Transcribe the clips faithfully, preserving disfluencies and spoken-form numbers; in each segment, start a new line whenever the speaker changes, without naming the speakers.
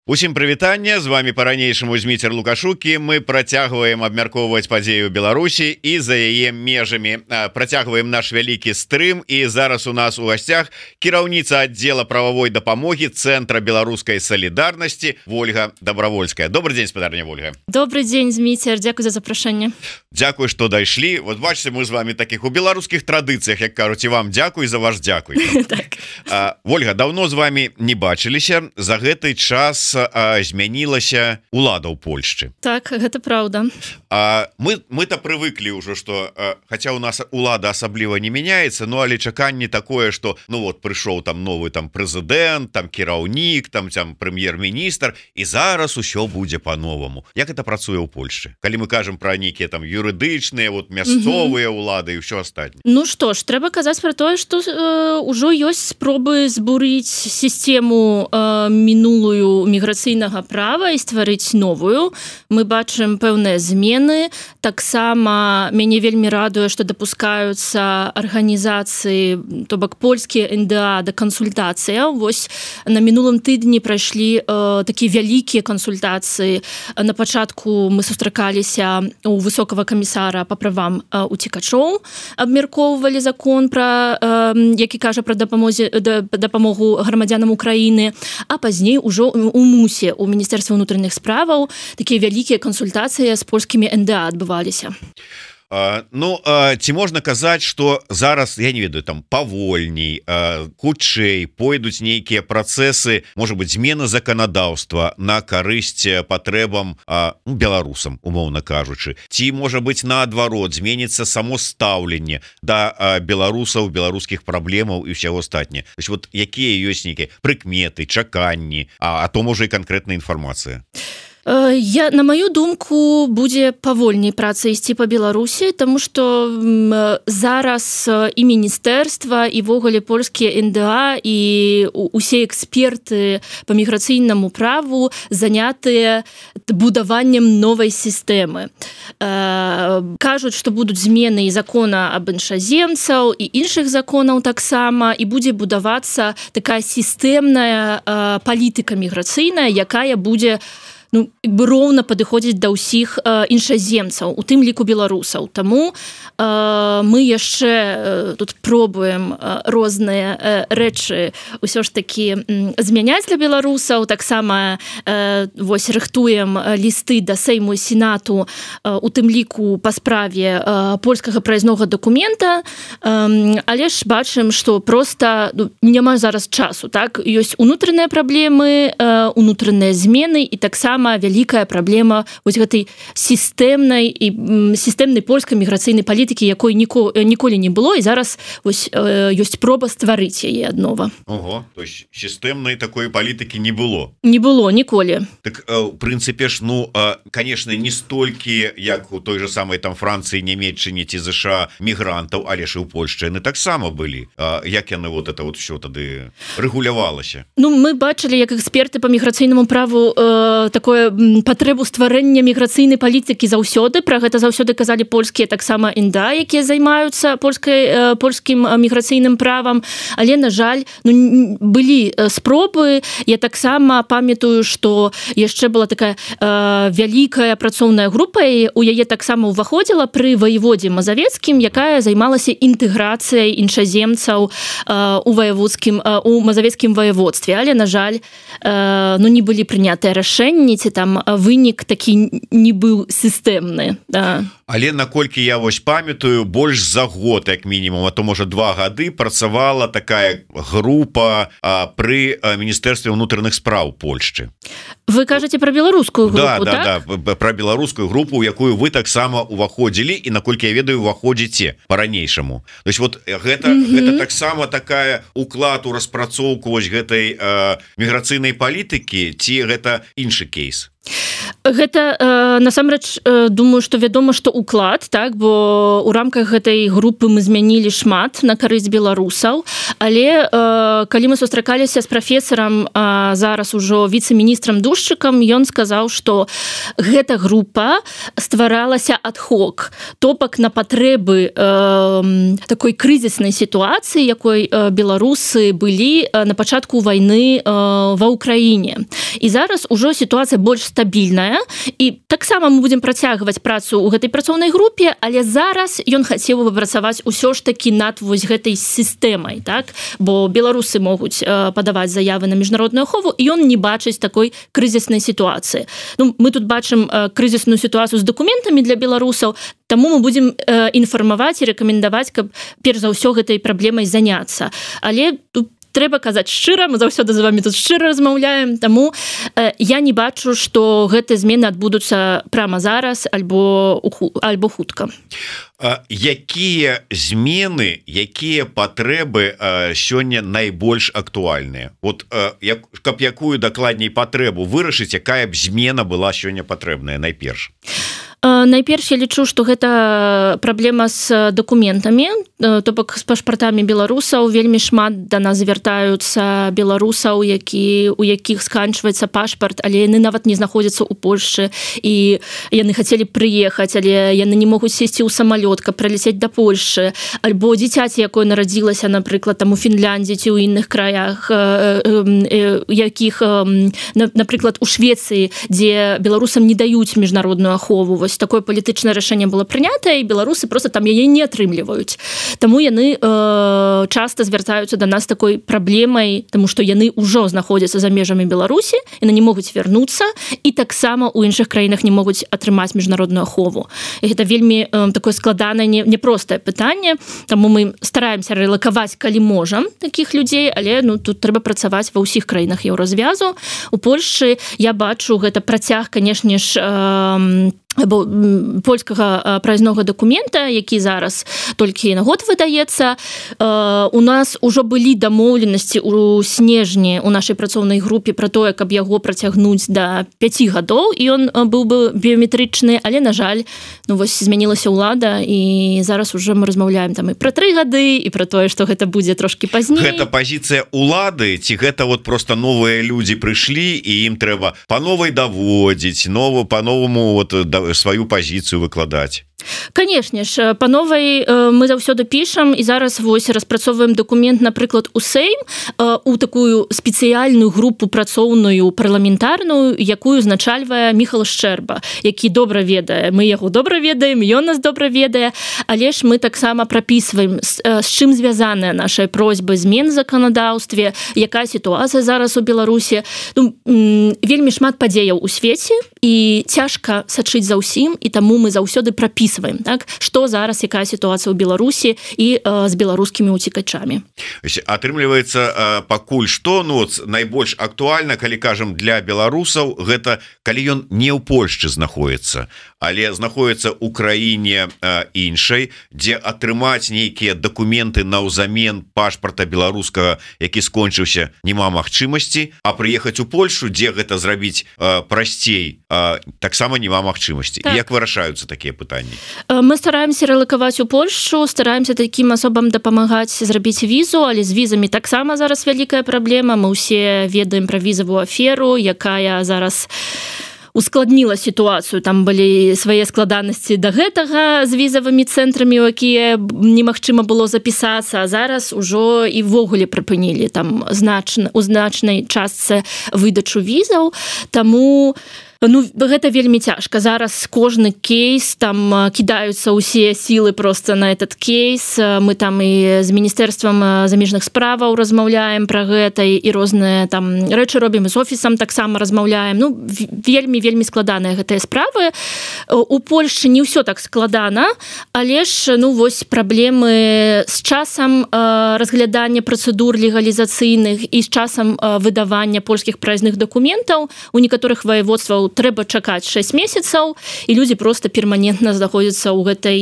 Усім прывітанне, з вами по-ранейшаму Зміцер Лукашукі. Мы працягваем абмяркоўваць падзею Беларусі і за яе межамі. Працягваем наш вялікі стрым, і зараз у нас у гасцях кіраўніца аддзела прававой дапамогі Цэнтра беларускай салідарнасці Вольга Добравольская. Добрый дзень, спадарня Вольга.
Добрый дзень, Зміцер, дзякуй за запрашэнне.
Дзякуй, што дайшлі. Вот бачыце, мы з вами таких у беларускіх традыцыях, як кажуць, і вам дзякуй за ваш дзякуй. Так. Вольга, давно з вами не бачыліся. За гэты час змянілася улада ў Польшчы.
Так, гэта праўда.
А мы мы-то прывыклі ўжо, што хаця у нас улада асабліва не мяняецца, ну але чаканне такое, што ну вот прыйшоў там новы там прэзідэнт, там кіраўнік, там там прэм'ер-міністр, і зараз усё будзе по-новаму. Як это працуе ў Польшчы? Калі мы кажам пра нейкія там юрыдычныя, вот мясцовыя улады і ўсё астатняе.
Ну што ж, трэба казаць пра тое, што э, ўжо ёсць спробы збурыць сістэму э, мінулую міграцыйнага права і стварыць новую. Мы бачым пэўныя змены. Таксама мяне вельмі радуе, што дапускаюцца арганізацыі, то бок польскія эн дэ а да кансультацыяў. Вось на мінулым тыдні прайшлі э, такія вялікія кансультацыі. На пачатку мы сустракаліся у высокага камісара па правам э, уцекачоў, абмяркоўвалі закон пра э, які кажа пра дапамозе да, дапамогу грамадзянам Украіны, а пазней ужо у мусе у міністэрства ўнутраных справаў такія вялікія кансультацыі з польскімі эн дэ а адбываліся.
Uh, ну uh, ці можна казаць, што зараз я не ведаю там павольней, uh, хутчэй пойдуць нейкія працэсы, можа быць змена заканадаўства на карысць патрэбам uh, беларусам, умоўна кажучы, ці можа быць наадварот зменіцца само стаўленне да uh, беларусаў, беларускіх праблемаў і ўсяго астатняе. То есть вот якія ёсць нейкія прыкметы, чаканні, а, а то можа і канкрэтная інфармацыя.
Я, на маю думку, будзе павольней праца ісці па Беларусі, таму што зараз і міністэрства, і ввогуле польскія эн дэ а, і усе эксперты па міграцыйнаму праву занятыя будаваннем новай сістэмы. Кажуць, што будуць змены і закона аб іншаземцаў, і іншых законаў таксама, і будзе будавацца такая сістэмная палітыка міграцыйная, якая будзе ну, бы роўна падыходзіць да ўсіх э, іншаземцаў, у тым ліку беларусаў. Таму э, мы яшчэ э, тут пробуем э, розныя э, рэчы ўсё ж такі э, змяняць для беларусаў. Таксама э, вось рыхтуем лісты да Сейму і Сенату, э, у тым ліку па справе э, польскага праязнога дакумента, э, але ж бачым, што проста ну, няма зараз часу. Так? Ёсць унутраныя праблемы, э, унутраныя змены і таксама вялікая праблема вось гэтай сістэмнай і сістэмнай польскай міграцыйнай палітыкі, якой ніколі, ніколі не было, і зараз вось э, ёсць проба стварыць яе аднова.
Ого, то есть сістэмнай такой палітыкі не было.
Не было ніколі.
Так э, у прынцыпе ж, ну, э, конечно, не столькі, як у той же самой там Францыі, Нямецчыне ці ЗША мігрантаў, але ж і ў Польшчы яны таксама былі. Э, як яны вот это вот все тады рэгулявалася?
Ну, мы бачылі, як эксперты па міграцыйнаму праву э, такое патрэбу стварэння міграцыйнай палітыкі заўсёды. Пра гэта заўсёды казалі польскія таксама эн дэ а, якія займаюцца польскай, польскім міграцыйным правам. Але, на жаль, ну, былі спробы. Я таксама памятаю, што яшчэ была такая э, вялікая працоўная група, і у яе таксама ўваходзіла пры ваеводзе Мазавецкім, якая займалася інтэграцыяй іншаземцаў э, у ваеводскім, э, у мазавецкім ваеводстве. Але, на жаль, э, ну, не былі прынятыя рашэнні, ці там вынік такі не быў сістэмны. Да.
Але наколькі я вось памятаю, больш за год, як мінімум, а то можа два гады працавала такая група а, пры міністэрстве ўнутраных спраў Польшчы.
Вы кажаце пра беларускую групу,
да,
так?
Да, да, пра беларускую групу, у якую вы таксама уваходзілі, і наколькі я ведаю, уваходзіце па-ранейшаму. То есть вот гэта, mm-hmm. гэта таксама такая уклад у распрацоўку вось гэтай э, міграцыйнай палітыкі, ці гэта іншы кейс?
Гэта э, насамрэч э, думаю, што вядома, што уклад, так, бо у рамках гэтай групы мы змянілі шмат на карысць беларусаў, але э, калі мы сустракаліся з прафесарам, э, зараз ужо віцэ-міністрам Душчыкам, ён сказаў, што гэта група стваралася ад-хок, топак на патрэбы э, такой крызіснай сітуацыі, якой э, беларусы былі э, на пачатку вайны э, ва ўкраіне. І зараз ужо сітуацыя больш стабільная, і таксама мы будзем працягваць працу ў гэтай працоўнай групе, але зараз ён хацеў бы працаваць усё ж такі над вось гэтай сістэмай, так? Бо беларусы могуць э, падаваць заявы на міжнародную ахову, і ён не бачыць такой крызіснай сітуацыі. Ну, мы тут бачым э, крызісную сітуацыю з дакументамі для беларусаў, таму мы будзем э, інфармаваць і рэкамендаваць, каб перш за ўсё гэтай праблемай заняцца. Але тут трэба казаць шчыра, мы заўсёды з вами тут шчыра размаўляем, таму э, я не бачу, што гэтыя змены адбудуцца прямо зараз альбо, альбо хутка.
А, якія змены, якія патрэбы а, сёння найбольш актуальныя? Вот а, як, каб якую дакладней патрэбу вырашыць, якая б змена была сёння патрэбная найперш?
Найперш я лічу, што гэта праблема з дакументамі, то бок з пашпартамі беларусаў. Вельмі шмат да нас звяртаюцца беларусаў, які, у якіх сканчваецца пашпарт, але яны нават не знаходзяцца ў Польшчы, і яны хацелі прыехаць, але яны не могуць сесці ў самалёт, каб прыляцець да Польшчы, альбо дзіцяці, якое нарадзілася, напрыклад, там у Фінляндзі ці ў іншых краях, якіх, напрыклад, у Швецыі, дзе беларусам не даюць міжнародную ахову. Вось такое палітычнае рашэнне было прынятае, і беларусы просто там яе не атрымліваюць. Таму яны э, часта звяртаюцца да нас такой праблемай, таму што яны ўжо знаходзяцца за межамі Беларусі, яны не могуць вярнуцца, і таксама ў іншых краінах не могуць атрымаць міжнародную ахову. І гэта вельмі э, такое складанае, непростае пытанне, таму мы стараемся рэлакаваць, калі можам, такіх людзей, але ну, тут трэба працаваць ва ўсіх краінах еўразвязу. У Польшчы я бачу гэта працяг, канешне ж, э, або польскага праязнога дакумента, які зараз толькі на год выдаецца. У нас ужо былі дамоўленасці ў снежні у нашай працоўнай групе пра тое, каб яго працягнуць да пяці гадоў, і ён быў бы біяметрычны, але, на жаль, ну, вось змянілася ўлада, і зараз уже мы размаўляем там і пра тры гады, і пра тое, што гэта будзе трошкі пазней.
Гэта пазіцыя ўлады, ці гэта вот просто новыя людзі прыйшлі, і ім трэба па новай даводзіць, нову, па-новаму вот сваю пазіцыю выкладаць?
Канешне ж, па новай мы заўсёды пішам, і зараз вось распрацоўваем дакумент, напрыклад, у Сейм, у такую спецыяльную групу працоўную парламентарную, якую узначальвае Міхал Шчэрба, які добра ведае. Мы яго добра ведаем, ён нас добра ведае, але ж мы таксама прапісваем, з, з чым звязаныя нашыя просьбы змен у заканадаўстве, якая сітуацыя зараз у Беларусі. Ну, вельмі шмат падзеяў у свеце, і цяжка сачыць за ўсім, і таму мы заўсёды прапісваем, так, што зараз, якая сітуацыя ў Беларусі і э, з беларускімі уцікачамі.
Атрымліваецца, э, пакуль што, ну, найбольш актуальна, калі кажам, для беларусаў, гэта калі ён не ў Польшчы знаходіцца, але знаходіцца ў краіне э, іншай, дзе атрымаць нейкія дакументы наўзамен пашпарта беларускага, які скончыўся, няма магчымасці, а прыехаць у Польшу, дзе гэта зрабіць э, прасцей, э, таксама няма магчымасці. Так. Як вырашаюцца такія пытанні?
Мы стараемся рэлакаваць у Польшчу, стараемся такім асобам дапамагаць зрабіць візу, але з візамі таксама зараз вялікая праблема. Мы ўсе ведаем пра візавую аферу, якая зараз ускладніла сітуацыю, там былі свае складанасці да гэтага з візавымі цэнтрамі, у якія немагчыма было запісацца, а зараз ужо і ввогуле прыпынілі там значна, у значнай частцы выдачу візаў, таму ну, гэта вельмі цяжка. Зараз кожны кейс, там кідаюцца ўсе сілы просто на этот кейс. Мы там і з Міністэрствам замежных справаў размаўляем пра гэта, і розныя там рэчы робім, і з офісам таксама размаўляем. Ну, вельмі-вельмі складаныя гэтыя справы. У Польшчы не ўсё так складана, але ж, ну, вось праблемы з часам разглядання працэдур легалізацыйных і з часам выдавання польскіх праязных дакументаў у некаторых ваеводстваў трэба чакаць шэсць месяцаў і людзі просто перманентна знаходзяцца ў гэтай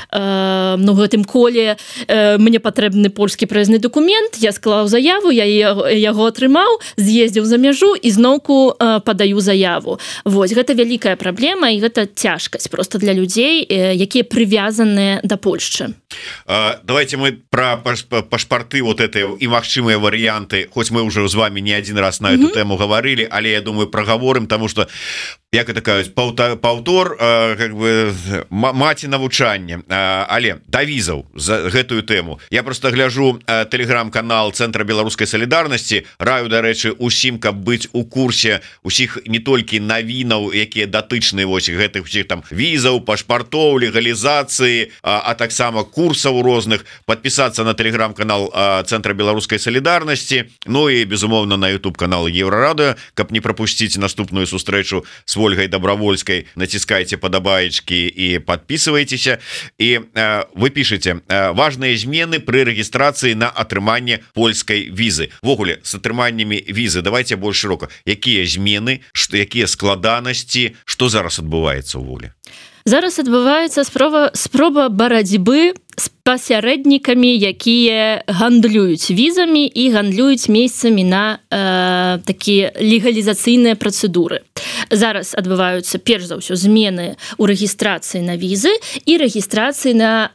э, ну гэтым коле э, мне патрэбны польскі праязны документ, я склаў заяву, я яго атрымаў, з'ездзіў за мяжу і зноўку э, падаю заяву. Вось гэта вялікая праблема і гэта цяжкасць просто для людзей, э, якія прывязаныя да Польшчы.
Uh, давайте мы про пашпарты вот это и магчымыя варианты, хоть мы уже с вами не один раз на эту mm-hmm. тему говорили, але я думаю проговорим, потому что як это кажуть, паўтор э, как бы маці навучання, э, але да візаў за гэтую тэму я просто гляжу э, телеграм-канал Центра беларускай солідарнасці, раю, дарэчы, усім, каб быць у курсе усіх не толькі навінаў, якія датычныя вось гэтых усіх там візаў, пашпартоў, легалізацыі, а, а таксама курсаў розных, подписаться на телеграм-канал э, Центра беларускай солідарнасці, ну і безумоўна на YouTube канал Еўрарадыё, каб не пропусціць наступную сустрэчу с Ольгой Добровольской. Натискайте подобаечки и подписывайтесь. И э, вы пишете э, важные измены при регистрации на атрыманне польской визы. Вогуле с атрыманнями визы давайте больше широко. Какие измены, что какие складанности, что зараз отбывается у воле?
Зараз адбываецца спроба спроба барацьбы з пасярэднікамі, якія гандлююць візамі і гандлююць месцамі на э, такія легалізацыйныя працэдуры. Зараз адбываюцца перш за ўсё змены ў рэгістрацыі на візы і рэгістрацыі на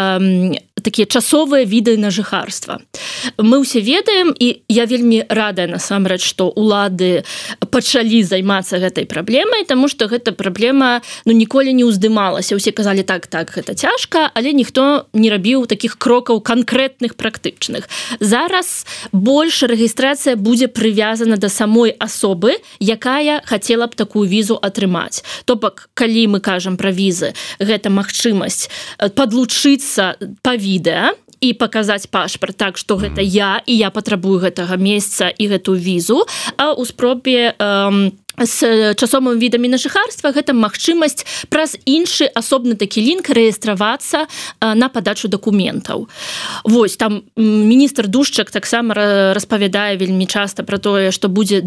э, такія часовыя віды на жыхарства. Мы ўсе ведаем, і я вельмі радая насамрэч, што улады пачалі займацца гэтай праблемай, таму што гэта праблема ну ніколі не ўздымалася. Усе казалі так, так, гэта цяжка, але ніхто не рабіў такіх крокаў канкрэтных, практычных. Зараз больш рэгістрацыя будзе прывязана да самой асобы, якая хацела б такую візу атрымаць. То бок, калі мы кажам пра візы, гэта магчымасць падлучыцца па відэа і паказаць пашпарт так, што гэта я, і я патрабую гэтага месца і гэтую візу, а ў спробе эм, з часовымі відамі на жыхарства гэта магчымасць праз іншы асобны такі лінк рэгістравацца на падачу дакументаў. Вось, там міністр Душчак таксама распавядае вельмі часта пра тое, што будзе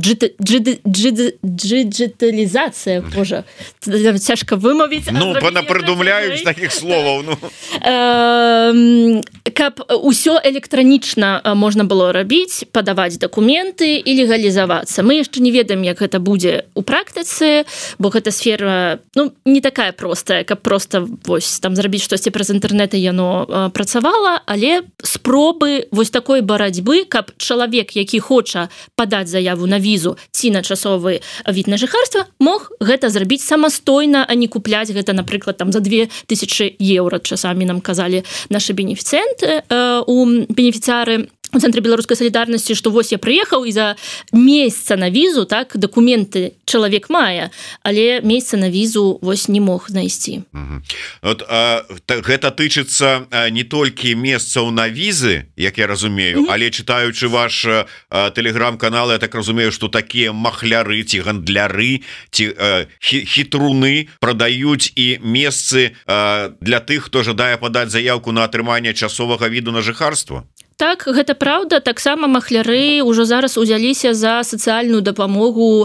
дыджыталізацыя, божа, цяжка вымавіць.
Ну, панапрыдумляюць такіх словаў. Ну.
Каб усё электранічна можна было рабіць, падаваць дакументы і легалізавацца. Мы яшчэ не ведаем, як гэта будзе у практыцы, бо гэта сфера ну, не такая простая, каб просто вось, там зрабіць штосьці праз інтэрнэт і яно э, працавала, але спробы вось такой барацьбы, каб чалавек, які хоча падаць заяву на візу ці на часовы від на жыхарства, мог гэта зрабіць самастойна, а не купляць гэта, напрыклад, там за две тысячы еўра, часамі нам казалі нашы бенефіцыенты, э, у бенефіцыяры у Цэнтры беларускай салідарнасці, што вось я прыехаў і за месца на візу, так, дакументы чалавек мае, але месца на візу вось не мог знайсці.
Угу. Вот, а, гэта тычыцца не толькі месцаў на візы, як я разумею, угу. але чытаючы ваш а, тэлеграм-канал, я так разумею, што такія махляры ці гандляры ці а, хітруны прадаюць і месцы а, для тых, хто жадае падаць заявку на атрыманне часовага віду на жыхарства.
Так, гэта праўда, таксама махляры ўжо зараз узяліся за сацыяльную дапамогу,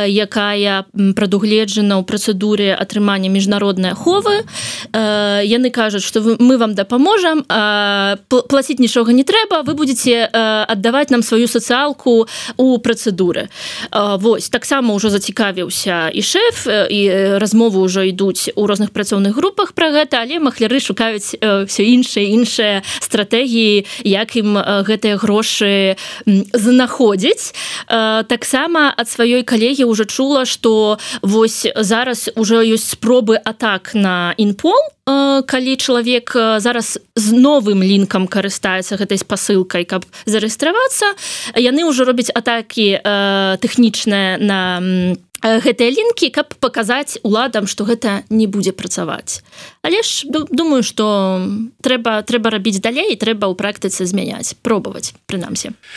якая прадугледжана ў працэдуры атрымання міжнароднай аховы. Яны кажуць, што мы вам дапаможам, плаціць нічога не трэба, вы будзеце аддаваць нам сваю сацыялку ў працэдуры. Вось, таксама ўжо зацікавіўся і шэф, і размовы ўжо ідуць у розных працоўных групах пра гэта, але махляры шукаюць все іншыя іншыя стратэгіі, як ім гэтыя грошы знаходзіць. Таксама ад сваёй калегі ўжо чула, што вось зараз ўжо ёсць спробы атак на Інпол, калі чалавек зараз з новым лінкам карыстаецца гэтай спасылкай, каб зарэгістравацца. Яны ўжо робяць атакі тэхнічныя на гэтыя лінкі, каб паказаць уладам, што гэта не будзе працаваць. Але ж думаю, што трэба, трэба рабіць далей, і трэба ў практыцы змяняць, пробаваць, прынамсі.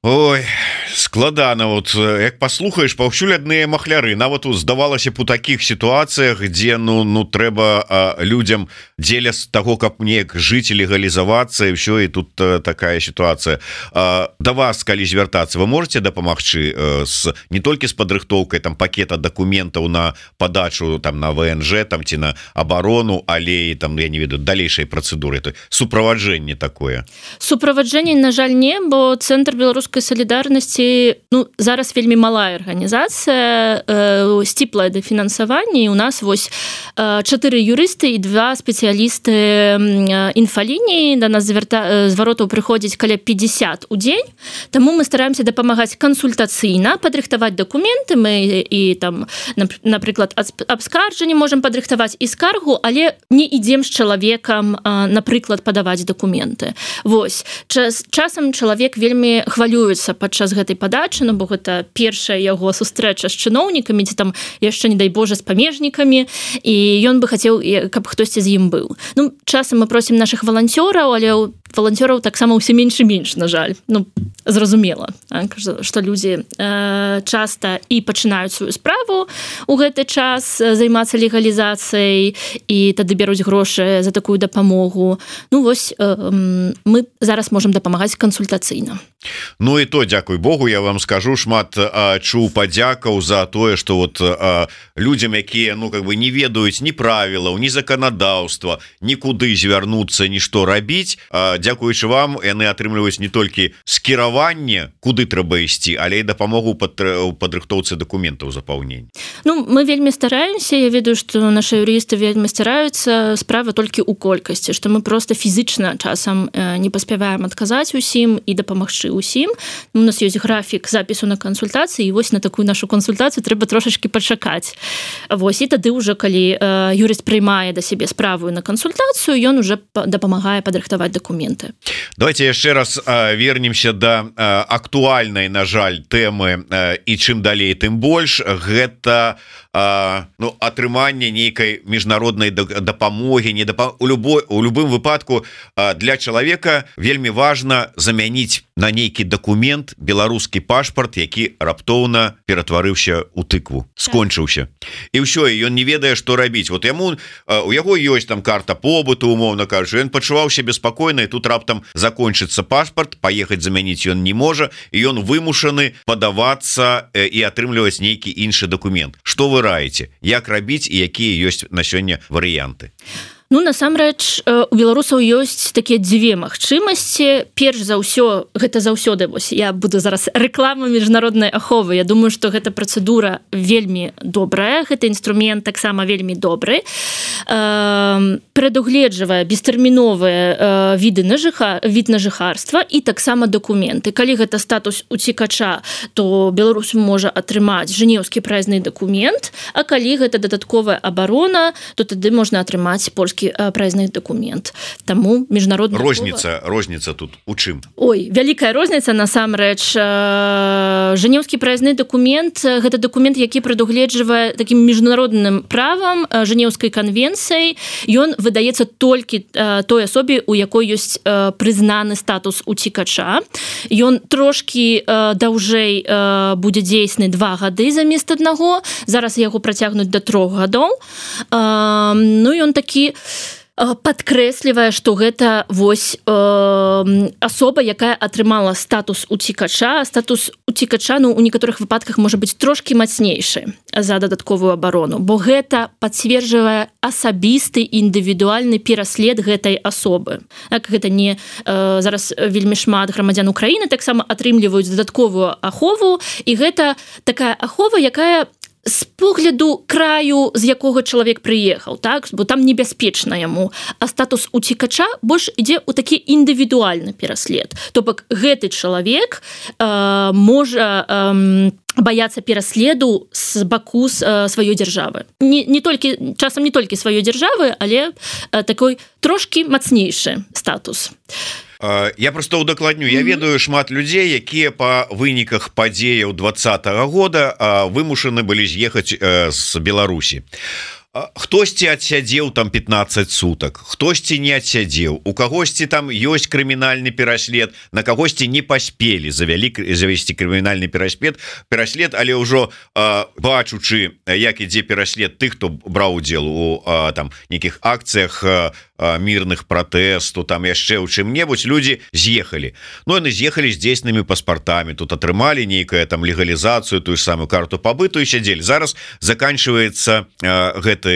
Ой, складана, вот як паслухаеш, паўсюль адныя махляры, нават здавалася б у такіх сітуацыях, дзе ну ну трэба а, людям дзеля з таго, каб неяк жыць і легалізавацца, і ўсё, і тут а, такая сітуацыя. А, да вас, калі звяртацца, вы можете дапамагчы а, з не толькі з падрыхтоўкай там пакета дакументаў на падачу там на ВНЖ там ці на абарону, але і там я не ведаю далейшай працэдуры, то суправаджэнне такое.
Суправаджэнне, на жаль, не, бо цэнтр беларускай салідарнасці ну зараз вельмі малая арганізацыя, э, сціплае дафінансаванне, і у нас вось э, чатыры юрысты і два спецыялісты э, інфалініі, да нас звярта... зваротаў прыходзіць каля пятьдесят у дзень, таму мы стараемся дапамагаць кансультацыйна, падрыхтаваць дакументы, мы і там, напрыклад, абскарджанне можам падрыхтаваць і скаргу, але не ідзем з чалавекам, э, напрыклад, падаваць дакументы. Вось, час, часам чалавек вельмі хвалюецца падчас гэтай падачы, ну, бо гэта першая яго сустрэча з чыноўнікамі, ці там яшчэ, не дай Божа, з памежнікамі, і ён бы хацеў, каб хтосьці з ім быў. Ну, часам мы просім нашых валанцёраў, але ў валанцёраў таксама ўсё менш і менш, на жаль. Ну, зразумела, што людзі э, часта і пачынаюць сваю справу у гэты час займацца легалізацыяй, і тады бяруць грошы за такую дапамогу. Ну, вось, э, мы зараз можам дапамагаць кансультацыйна.
Ну і то, дзякуй Богу, я вам скажу, шмат а, чуў падзякаў за тое, што вот а, людзям, якія ну как бы не ведаюць ні правілаў, ні заканадаўства, нікуды звярнуцца, нішто рабіць, а, дзякуючы вам яны атрымліваюць не толькі скіраванне, куды трэба ісці, але і дапамогу пад падрыхтоўцы дакументаў запаўнення.
Ну, мы вельмі стараемся, я ведаю, што нашы юрысты вельмі стараюцца, справа толькі ў колькасці, што мы проста фізічна часам не паспяваем адказаць усім і дапамагчы усім. У нас ёсць графік запісу на кансультацыі, і вось на такую нашу кансультацыю трэба трошачкі пачакаць. Вось, і тады ўжо, калі э, юрыст прыймае да сябе справу на кансультацыю, ён уже дапамагае падрыхтаваць дакументы.
Давайте яшчэ раз э, вернемся да э, актуальнай, на жаль, тэмы э, і чым далей, тым больш. Гэта э, ну, атрыманне нейкай міжнароднай дапамогі, не дапам... у, любой, у любым выпадку э, для чалавека вельмі важна замяніць на нейкі дакумент беларускі пашпарт, які раптоўна ператварыўся ў тыкву, скончыўся. І ўсё, і ён не ведае, што рабіць. Вот яму, у яго ёсць там карта побыту, умоўна кажучы, ён пачуваўся беспакойна, і тут раптам закончыцца пашпарт, паехаць замяніць ён не можа, і ён вымушаны падавацца і атрымліваць нейкі іншы дакумент. Што вы раіце? Як рабіць і якія ёсць на сёння варыянты?
Ну, насамрэч, у беларусаў ёсць такія дзве магчымасці. Перш за ўсё, гэта заўсёды, вось, я буду зараз рэкламу міжнароднай аховы. Я думаю, што гэта працэдура вельмі добрая, гэты інструмент таксама вельмі добры. Э, прадугледжвае бестэрміновыя э, віды на жыха, від на жыхарства і таксама дакументы. Калі гэта статус уцікача, то беларус можа атрымаць жэнеўскі праязны дакумент, а калі гэта дадатковая абарона, то тады можна атрымаць польскі праязны дакумент. Таму міжнародная
розніца, ахова... розніца тут у чым?
Ой, вялікая розніца, насамрэч. Жэнеўскі праязны дакумент, гэта дакумент, які прадугледжвае такім міжнародным правам, Жэнеўскай канвенцыяй. Ён выдаецца толькі той асобе, у якой ёсць прызнаны статус уцікача. Ён трошкі даўжэй будзе дзейсны два гады замест аднаго. Зараз яго працягнуць да трох гадоў. Ну, ён такі падкрэслівае, што гэта вось э, асоба, якая атрымала статус уцікача. Статус уцікача, ну, у некаторых выпадках можа быць трошкі мацнейшы за дадатковую абарону, бо гэта пацверджвае асабісты індывідуальны пераслед гэтай асобы. Так, гэта не э, зараз вельмі шмат грамадзян Украіны таксама атрымліваюць дадатковую ахову, і гэта такая ахова, якая з погляду краю, з якога чалавек прыехаў, так? Бо там небяспечна яму, а статус уцікача больш ідзе ў такі індывідуальны пераслед. То бок гэты чалавек э, можа э, баяцца пераследу з баку з э, сваёй дзяржавы. Не, не толькі, часам не толькі сваёй дзяржавы, але э, такой трошкі мацнейшы статус.
Я просто удакладню, я ведаю шмат людзей, якія па выніках падзеяў двадцатага года вымушаны былі з'ехаць з Беларусі. хтосьці адсядзеў там пятнадцать суток, хтосьці не адсядзеў, у кагосьці там ёсць крымінальны пераслед, на кагосьці не паспелі завялі завесці крымінальны пераслед пераслед, але ўжо бачучы, як ідзе пераслед тых, хто браў удзел у там нейкіх акцыях мірных пратэсту, там яшчэ ў чым-небудзь, людзі з'ехалі. Ну яны з'ехалі з дзейснымі паспартамі, тут атрымалі нейкая там легалізацыю, тую ж самую карту пабыту і сядзелі. Зараз заканчивается гэта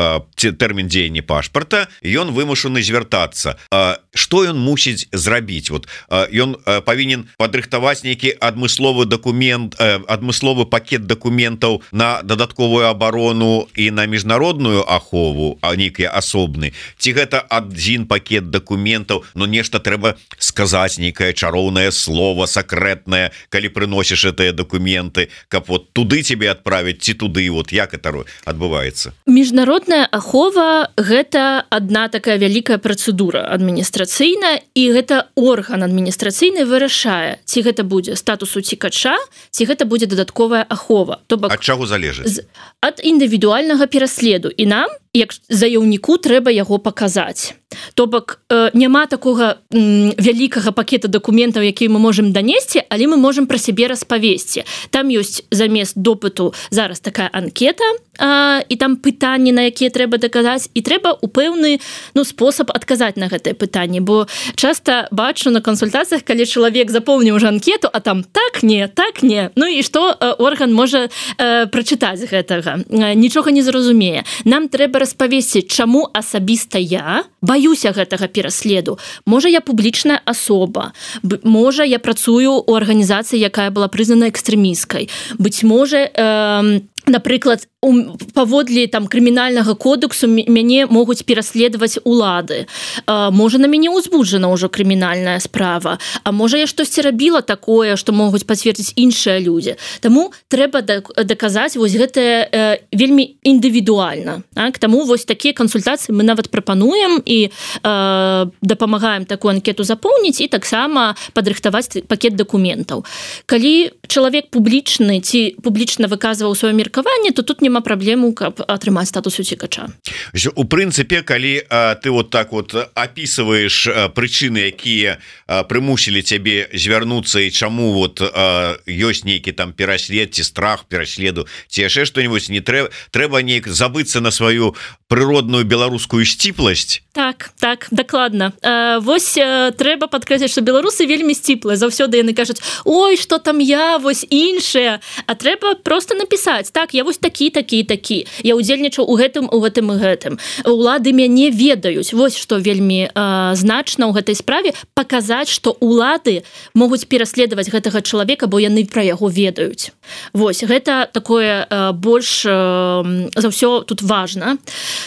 тэрмін дзеяння пашпарта, ён вымушаны звяртацца. Што ён мусіць зрабіць? Вот ён павінен падрыхтаваць нейкі адмысловы дакумент, адмысловы пакет дакументаў на дадатковую абарону і на міжнародную ахову, а нейкія асобны. Ці гэта адзін пакет дакументаў, но нешта трэба сказаць, нейкае чароўнае слово сакрэтнае, калі прыносіш гэтыя дакументы, каб вот туды тебе адправіць, ці туды, вот як это адбываецца?
Міжнародная ахова гэта адна такая вялікая працэдура адміністрацыйная, і гэта орган адміністрацыйны вырашае, ці гэта будзе статус уцікача, ці гэта будзе дадатковая ахова. То бок,
ад чаго залежыць?
Ад індывідуальнага пераследу, і нам як заяўніку трэба яго паказаць. То бок няма такога вялікага пакета дакументаў, які мы можам данесці, але мы можам пра сябе распавесці. Там ёсць замест допыту зараз такая анкета, а, і там пытанні, на якія трэба даказаць, і трэба у пэўны ну, спосаб адказаць на гэтае пытанне, бо часта бачу на кансультацыях, калі чалавек запоўніў уже анкету, а там так не, так не. Ну і што орган можа э, прачытаць гэтага? Нічога не зразумее. Нам трэба распавесці, чаму асабіста я баюся гэтага пераследу. Можа, я публічная асоба. Можа, я працую ў арганізацыі, якая была прызнана экстрэмісткай. Быць можа, э, напрыклад, паводле там крымінальнага кодексу мяне могуць пераследаваць улады. А, можа, на мяне ўзбуджана ўжо крымінальная справа. А можа, я штосьці рабіла такое, што могуць пацвердзіць іншыя людзі. Таму трэба даказаць вось гэтае э, вельмі індывідуальна. Так? Таму вось такія кансультацыі мы нават прапануем і э, дапамагаем такую анкету запоўніць і таксама падрыхтаваць пакет дакументаў. Калі чалавек публічны ці публічна выказваў сваё меркаванне, то тут няма праблему, каб атрымаць статус уцікача.
У прынцыпе, калі а, ты вот так вот опісваеш а, прычыны, якія а, прымусілі цябе звярнуцца, і чаму вот а, ёсць нейкі там пераслед ці страх пераследу, ці яшчэ што-нибудь, не трэба, трэба неяк забыцца на сваю прыродную беларускую сціпласць.
Так, так, дакладна. А, вось а, трэба падкрэсліць, што беларусы вельмі сціплыя. Заўсёды яны кажуць: ой, што там я, вось іншыя. А трэба проста напісаць: так, я вось такі, такі, такі. Я ўдзельнічаў у гэтым, у гэтым і гэтым. Улады мяне ведаюць. Вось што вельмі а, значна ў гэтай справе — паказаць, што улады могуць пераследаваць гэтага чалавека, бо яны пра яго ведаюць. Вось, гэта такое а, больш а, за ўсё тут важна.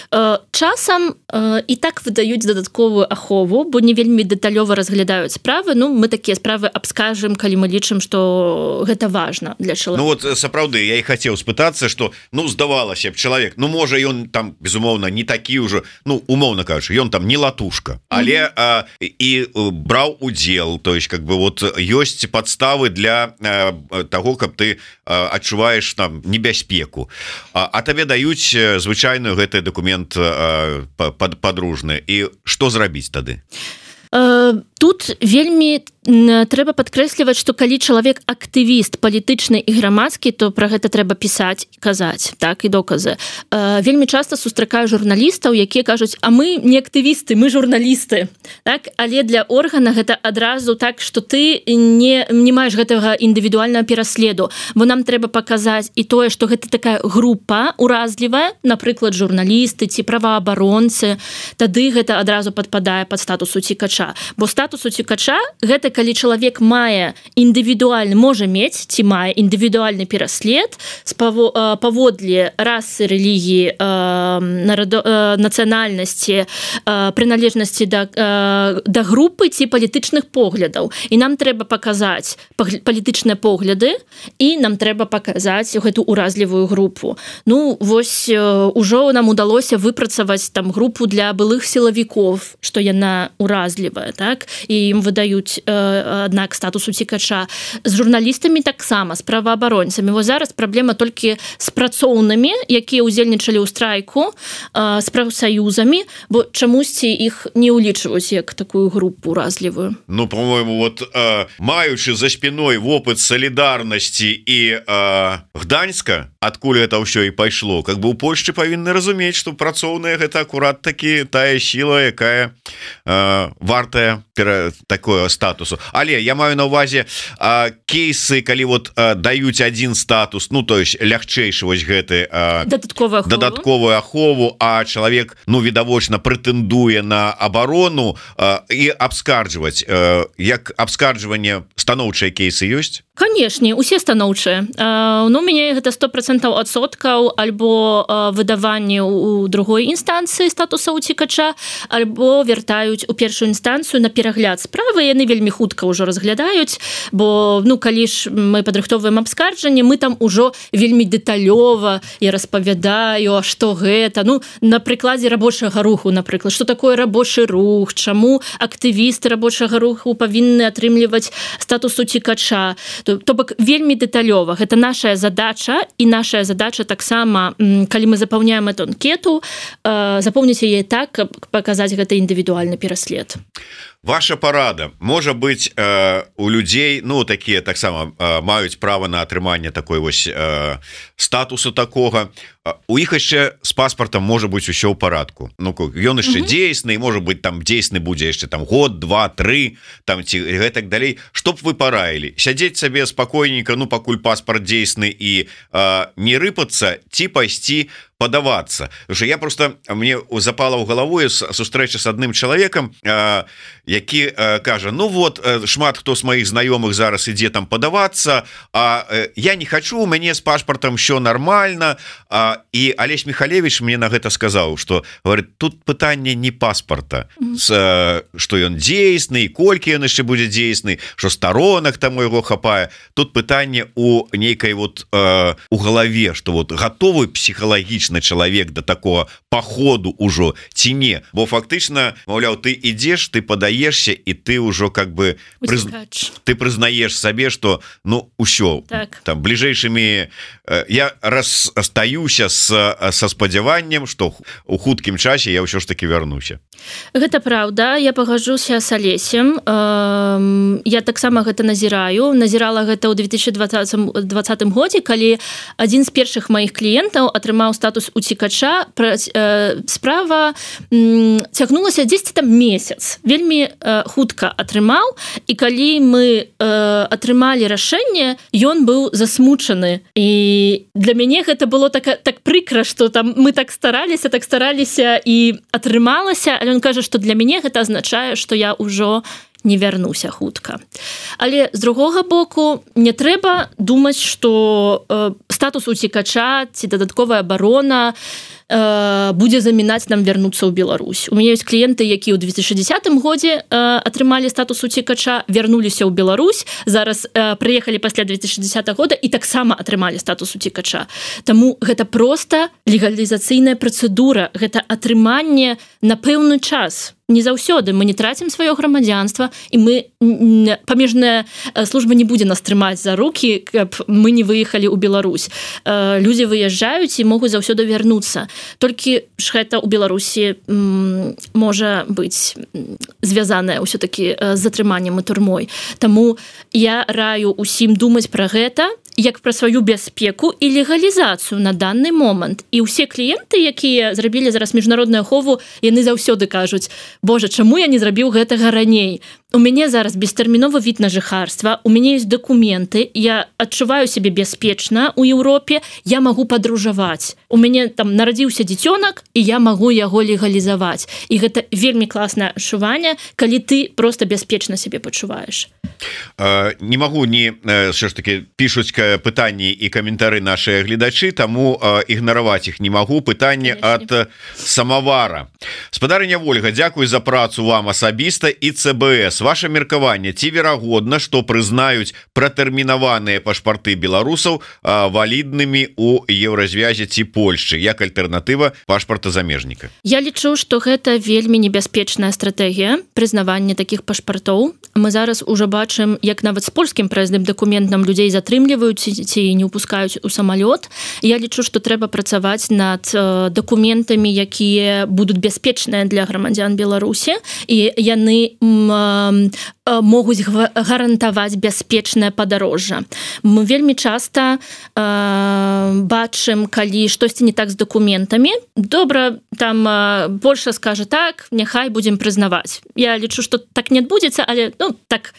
Часам і так выдаюць дадатковую ахову, бо не вельмі дэталёва разглядаюць справы. Ну, мы такія справы абскажем, калі мы лічым, што гэта важна для чалавека.
Ну вот сапраўды, я і хацеў спытацца, што ну здавалася б, чалавек, ну можа ён там безумоўна не такі ўжо, ну умоўна кажучы, ён там не латушка, але mm-hmm. а, і браў удзел, то есть как бы вот ёсць падставы для а, таго, каб ты а, адчуваеш там небяспеку. А, а табе даюць звычайную гэты дакумент падружны, і што зрабіць тады? Тут вельмі трэба падкрэсліваць, што калі чалавек актывіст палітычны і грамадскі, то пра гэта трэба пісаць і казаць, так, і доказы. Вельмі часта сустракаю журналістаў, якія кажуць: а мы не актывісты, мы журналісты. Так? Але для органа гэта адразу так, што ты не, не маеш гэтага індывідуальнага пераследу, бо нам трэба паказаць і тое, што гэта такая група уразлівая, напрыклад, журналісты ці праваабаронцы, тады гэта адразу падпадае пад статус уцікача. Бо статус уцікача — гэта калі чалавек мае індывідуальны, можа мець ці мае індывідуальны пераслед з паводле расы, рэлігіі, нацыянальнасці, прыналежнасці да, да групы ці палітычных поглядаў. І нам трэба паказаць палітычныя погляды, і нам трэба паказаць гэту уразлівую групу. Ну, вось ужо нам удалося выпрацаваць там групу для былых сілавікоў, што яна уразлівая, так? І ім выдаюць аднак статус уцікача. З журналістамі таксама, з праваабаронцамі. Вось зараз праблема толькі з працоўнымі, якія ўдзельнічалі ў страйку,
грамадскасцю з прафсаюзамі, бо чамусьці іх не ўлічваюць як такую групу уразлівую.
Ну, по-моему, вот э, маючы за спиной вопыт солідарнасці і э, Гданьска, адкуль это ўсё і пайшло, как бы у Польшчы павінны разумець, што працоўная гэта акурат такі тая сіла, якая э, вартая такое статусу. Але я маю на увазе э, кейсы, калі вот э, даюць один статус, ну то есть лягчэйшы вось гэты э,
дадатковую
дадатковую ахову, а чалавек ну відавочна прэтэндуе на абарону э, і абскарджваць э, як абскарджванне станоўчыя кейсы ёсць?
Канешне, усе станоўчыя. Ну, у мяне гэта сто процентаў адсоткаў альбо выдаванне у другой інстанцыі статуса уцікача, альбо вяртаюць у першую інстанцыю на перагляд справы. Яны вельмі хутка ўжо разглядаюць, бо ну калі ж мы падрыхтоўваем абскарджанне, мы там ужо вельмі дэталёва я распавядаю, а што гэта. Ну, на прыкладзе рабочага руху, напрыклад, што такое рабочы рух, чаму актывісты рабочага руху павінны атрымліваць статус уцікача. То, то бок вельмі дэталёва. Гэта наша задача, і наша задача таксама, калі мы запаўняем эту анкету, э, запомніць яе так, каб паказаць гэта індывідуальны пераслед.
Ваша парада можа быць э, у людзей, ну такія таксама э, маюць права на атрыманне такой вось э, статусу такога. У іх яшчэ з паспартам можа быць усё ў парадку. Ну ён яшчэ дзейсны, можа быць там дзейсны будзе яшчэ там год, два, тры, там ці гэтак далей. Што б вы параілі? Сядзець сабе спакойненька, ну пакуль паспарт дзейсны і э, не рыпацца, ці пайсці падавацца. Потому что я просто, мне запала ў галаву сустрэча з адным чалавекам, э, які э, кажа, ну вот э, шмат хто з маіх знаёмых зараз ідзе там падавацца, а э, я не хочу, у мяне з пашпартам ўсё нормально. А, і Алесь Михалевич мне на гэта сказаў, что говорит, тут пытанне не паспарта, mm-hmm. что ён дзейсны, колькі ён яшчэ будзе дзейсны, что сторонак там у яго хапае. Тут пытанне у нейкай вот э, у галаве, что вот готовы псіхалагічна чалавек до такого походу ўжо ці не, бо фактычна, маўляў, ты ідзеш, ты падаешься, і ты ўжо как бы прыз... ты прызнаеш сабе, что ну ўсё так. Там бліжэйшымі э, я расстаюся с, со спадзяваннем, что у хуткім часе я ўсё ж таки вярнуся.
Гэта правда, я пагажуся с Алесем. Э, я таксама гэта назіраю, назірала гэта ў две тысячи двадцатым годзе, калі адзін з першых маіх кліентаў атрымаў статус уцікача. Справа цягнулася дзесьці там месяц, вельмі э, хутка атрымаў, і калі мы э, атрымалі рашэнне, ён быў засмучаны, і для мяне гэта было так, так прыкра, што там мы так стараліся, так стараліся і атрымалася, але ён кажа, што для мяне гэта азначае, што я ўжо не вярнуся хутка. Але з другога боку, не трэба думаць, што э, статус уцікача ці дадатковая абарона э, будзе замінаць нам вярнуцца ў Беларусь. У мяне ёсць кліенты, якія ў две тысячи дзесятым годзе э, атрымалі статус уцікача, вярнуліся ў Беларусь, зараз э, прыехалі пасля две тысячи дзесятого года і таксама атрымалі статус уцікача. Таму гэта проста легалізацыйная працэдура, гэта атрыманне на пэўны час. Не заўсёды мы не трацім сваё грамадзянства, і мы памежная служба не будзе нас трымаць за рукі, каб мы не выехалі ў Беларусь. Людзі выязджаюць і могуць заўсёды вярнуцца. Толькі ж гэта ў Беларусі можа быць звязанае ўсё-такі з затрыманнем і турмой. Таму я раю усім думаць пра гэта як пра сваю бяспеку і легалізацыю на данный момант. І ўсе кліенты, якія зрабілі зараз міжнародную ахову, яны заўсёды кажуць: Боже, чаму я не зрабіў гэтага раней? У мяне зараз бестэрміновы від на жыхарства, у мяне ёсць дакументы, я адчуваю сябе бяспечна ў Еўропе, я магу падружаваць. У мяне там нарадзіўся дзіцёнак, і я магу яго легалізаваць. І гэта вельмі класнае адчуванне, калі ты проста бяспечна сябе пачуваеш.
Uh, не магу не що ж таки пішуць пытанні і каментары нашыя гледачы, таму uh, ігнараваць іх не магу. Пытанне ад самавара. Спадарыня Вольга, дзякуй за працу вам асабіста і ЦБС. ваше меркаванне, ці верагодна, што прызнаюць пратэрмінаваныя пашпарты беларусаў валіднымі у еўразвязе ці Польшчы як альтэрнатыва пашпарта замежніка?
Я лічу, што гэта вельмі небяспечная стратэгія прызнавання такіх пашпартоў. Мы зараз уже бачым, як нават з польскім праязным дакументам людзей затрымліваюць ці не ўпускаюць у самалёт. Я лічу, што трэба працаваць над дакументамі, якія будуць бяспечныя для грамадзян Беларусі, і яны могуць гарантаваць бяспечнае падарожжа. Мы вельмі часта бачым, калі штосьці не так з дакументамі, добра, там Польша скажа так, няхай будзем прызнаваць. Я лічу, што так не адбудзецца, але ну, так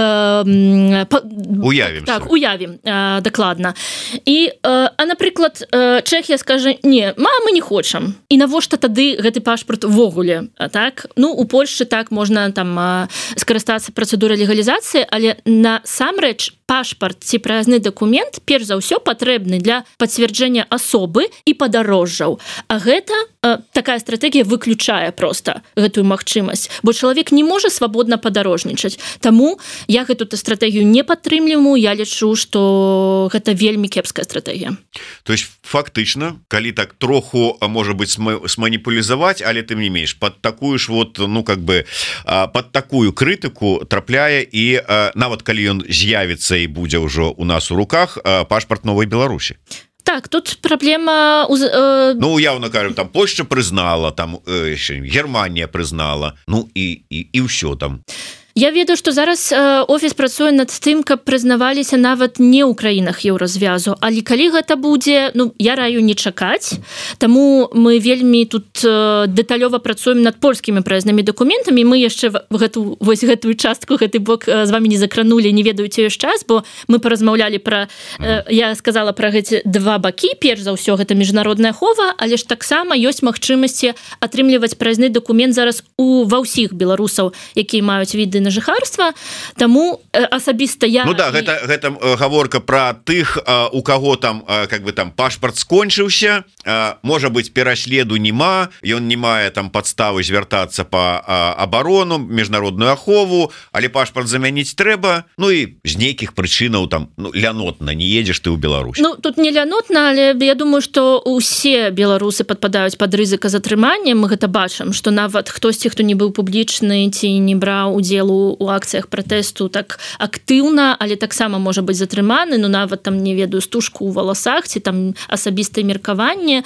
э, па,
уявім.
Так, уявім, э, дакладна. І, э, а, напрыклад, э, Чэхія скажа, не, ма, мы не хочам. І навошта тады гэты пашпарт ввогуле? Так? Ну, у Польшчы так можна там э, скарыстацца працэдурай легалізацыі, але насамрэч пашпарт ці праязны дакумент перш за ўсё патрэбны для пацверджэння асобы і падарожжаў. А гэта э, такая стратэгія выключае проста гэтую магчымасць, бо чалавек не можа свабодна падарожнічаць. Таму я гэту стратэгію не падтрымліваю, я лічу, што гэта вельмі кепская стратэгія.
То есть фактычна, калі так троху можа быць сманіпулізаваць, але тым не менш пад такую ж вот, ну как бы пад такую крытыку трапляе і нават калі ён з'явіцца і будзе ўжо у нас у руках пашпарт Новай Беларусі.
Так, тут праблема... Э...
Ну, явно кажем, там Польшча прызнала, там э, Германія прызнала, ну і, і, і ўсё там.
Я ведаю, што зараз э, офіс працуе над тым, каб прызнаваліся нават не ў краінах еўразвязу, але калі гэта будзе, ну, я раю не чакаць, таму мы вельмі тут э, дэталёва працуем над польскімі праязнымі дакументамі, мы яшчэ гэту, вось гэтую частку, гэты бок э, з вами не закранули, не ведаю ці ёсць час, бо мы паразмаўлялі пра, э, я сказала пра гэты два бакі, перш за ўсё гэта міжнародная ахова, але ж таксама ёсць магчымасці атрымліваць праязны дакумент зараз у ва ўсіх беларусаў, якія маюць віды на жыхарства, таму э, асабіста я...
Ну да, гэта, гэта гаворка пра тых, э, у каго там, э, как бы там пашпарт скончыўся, э, можа быць пераследу нема, ён не мае там падставы звяртацца па э, абарону, міжнародную ахову, але пашпарт замяніць трэба, ну і з нейкіх прычынаў там, ну, лянотна не едзеш ты ў Беларусь.
Ну, тут не лянотна, але я думаю, што усе беларусы падпадаюць пад рызыка затрымання, мы гэта бачым, што нават хтосьці, хто не быў публічны ці не браў удзелу у акцыях пратэсту так актыўна, але таксама можа быць затрыманы, ну нават там не ведаю стужку ў валасах ці там асабістае меркаванне.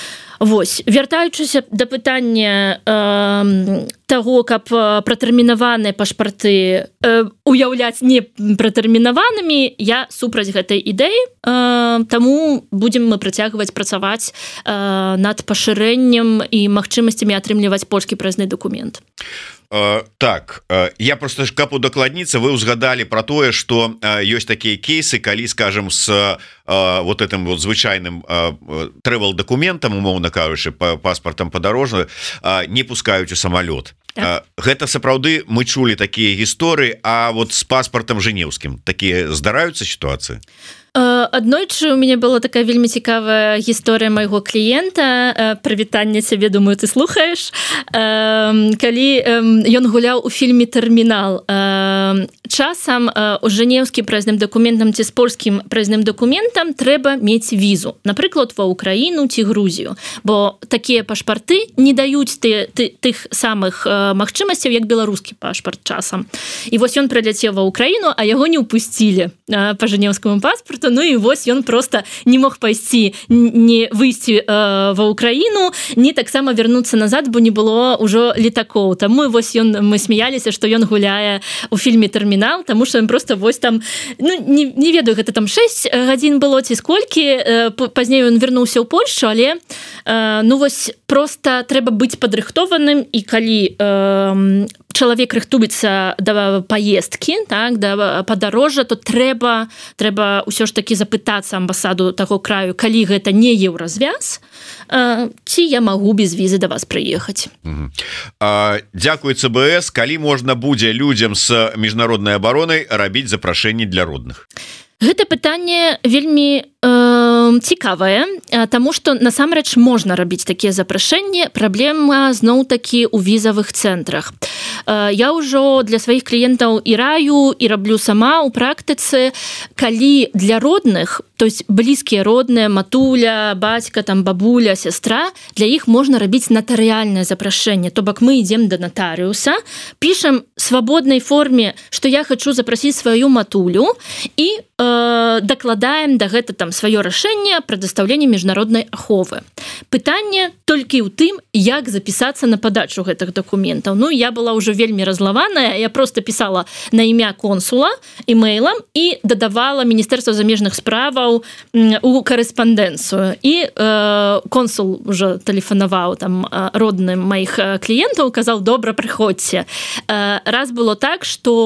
Вось, вяртаючыся да пытання э, таго, каб пратэрмінаваныя пашпарты э, уяўляць не пратэрмінаванымі, я супраць гэтай ідэі, э, таму будзем мы працягваць працаваць э, над пашырэннем і магчымасцямі атрымліваць польскі праязны дакумент.
Uh, так, uh, я просто каб удакладніцца, вы ўзгадалі про тое, што uh, ёсць такія кейсы, калі, скажем, с uh, вот этим вот звычайным travel uh, дакументам, умоўна кажучы, па паспартам падарожжа, uh, не пускаюць у самалёт. Так. Uh, гэта сапраўды мы чулі такія гісторыі, а вот з паспартам жэнеўскім такія здараюцца сітуацыі?
Аднойчы у мяне была такая вельмі цікавая гісторыя майго кліента, прывітанне цябе, думаю, ты слухаеш, калі ён гуляў у фільме «Тэрмінал». Часам у жэнеўскім праязным дакументам ці з польскім праязным дакументам трэба мець візу, напрыклад, ва Ўкраіну ці Грузію, бо такія пашпарты не даюць ты, ты, тых самых магчымасцяў, як беларускі пашпарт часам. І вось ён прыляцеў ва Ўкраіну, а яго не ўпусцілі па жэнеўскаму паспарту. Ну і вось ён просто не мог пайсці, не выйсці э, ва Ўкраіну, не таксама вярнуцца назад, бо не было ўжо летакоў. Таму вось ён, мы смяяліся, што ён гуляе у фільме «Тэрмінал», таму што ён просто вось там, ну не, не ведаю, гэта там шэсць гадзін было ці сколькі, э, пазней ён вярнуўся ў Польшчу, але э, ну вось просто трэба быць падрыхтованым, і калі э, чалавек рыхтуецца да паездкі, так, да падарожжа, то трэба трэба ўсё ж такі запытацца амбасаду таго краю, калі гэта не еўразвяз, э, ці я магу без візы да вас прыехаць.
Угу. А, дзякуй ЦБС, калі можна будзе людзям з міжнароднай абаронай рабіць запрашэнні для родных?
Гэта пытанне вельмі э, цікавае, таму што насамрэч можна рабіць такія запрашэнні. Праблема зноў-такі ў візавых цэнтрах. Я ўжо для сваіх кліентаў і раю, і раблю сама ў практыцы, калі для родных, то есть блізкія родныя, матуля, бацька, там, бабуля, сястра, для іх можна рабіць натарыяльнае запрашэнне. То бок мы ідзем да натарыуса, пішам свабоднай форме, што я хочу запрасіць сваю матулю і э, дакладаем да гэта там сваё рашэнне пра дастаўленне міжнароднай аховы. Пытанне толькі ў тым, як запісацца на падачу гэтых дакументаў. Ну, я была ўжо вельмі разлаваная, я просто пісала на імя консула имейлам і дадавала Міністэрства замежных справаў у корэспандэнцыю. І э, консул уже тэлефанаваў там родным маіх кліентаў, казаў: добра, прыходзьце. Э, раз было так,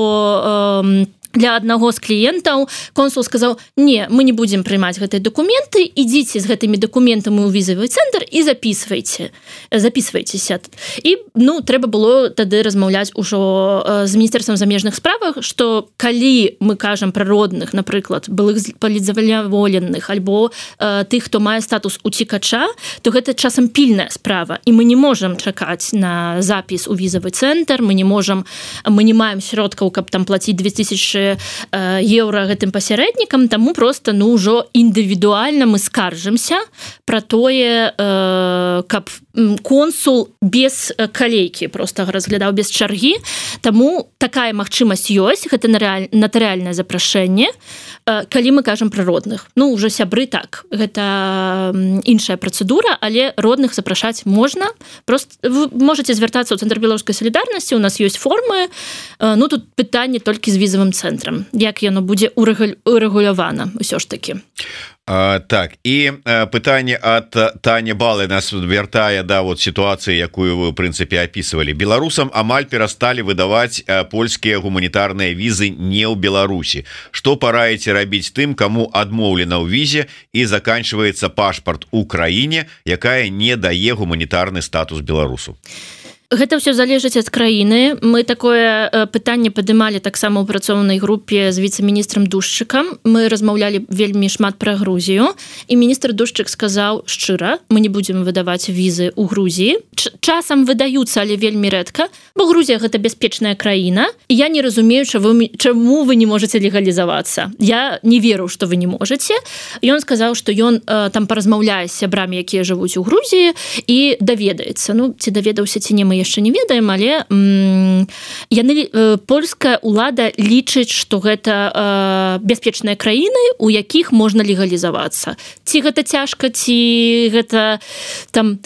што э, для аднаго з кліентаў консул сказаў: не, мы не будзем прымаць гэтыя дакументы, ідзіце з гэтымі дакументамі ў візавы цэнтр і записывайце записывайцеся. І ну трэба было тады размаўляць ужо з Міністэрствам замежных справах, што калі мы кажам пра родных, напрыклад, былых палітзаваленых альбо э, тых, хто мае статус уцікача, то гэта часам пільная справа, і мы не можам чакаць на запіс у візавы цэнтр, мы не можам, мы не маем сродкаў, каб там плаціць две тысячи еўра гэтым пасярэднікам, таму просто ну ўжо індывідуальна мы скаржымся пра тое, э, каб консул без калейкі просто разглядаў без чаргі. Таму такая магчымасць ёсць, гэта натарыяльнае запрашэнне, э, калі мы кажам пра родных. Ну ўжо сябры так, гэта іншая працэдура, але родных запрашаць можна. Просто вы можете звяртацца ў Цэнтр беларускай салідарнасці, у нас ёсць формы. Э, ну тут пытанне толькі з візавым цэнтрам. Як яно будзе урэгулявана ўсё ж такі.
А, так, і а, пытанне ад Тані Балы нас вяртае да вот сітуацыі, якую вы ў прынцыпе апісвалі. Беларусам амаль перасталі выдаваць а, польскія гуманітарныя візы не ў Беларусі. Што параіце рабіць тым, каму адмоўлена ў візе і заканчваецца пашпарт у краіне, якая не дае гуманітарны статус беларусу?
Гэта ўсё залежыць ад краіны. Мы такое пытанне падымалі таксама ў працоўнай групе з віцэ-міністрам Душчыкам. Мы размаўлялі вельмі шмат пра Грузію, і міністр Душчык сказаў шчыра: мы не будзем выдаваць візы ў Грузіі. Часам выдаюцца, але вельмі рэдка, бо Грузія гэта бяспечная краіна, і я не разумею, чаму вы не можаце легалізавацца. Я не веру, што вы не можаце. Ён сказаў, што ён там паразмаўляе з сябрамі, якія жывуць у Грузіі, і даведаецца. Ну, ці даведаўся, ці не, мы яшчэ не ведаем, але м, яны, э, польская ўлада лічыць, што гэта э, бяспечныя краіны, у якіх можна легалізавацца. Ці гэта цяжка, ці гэта там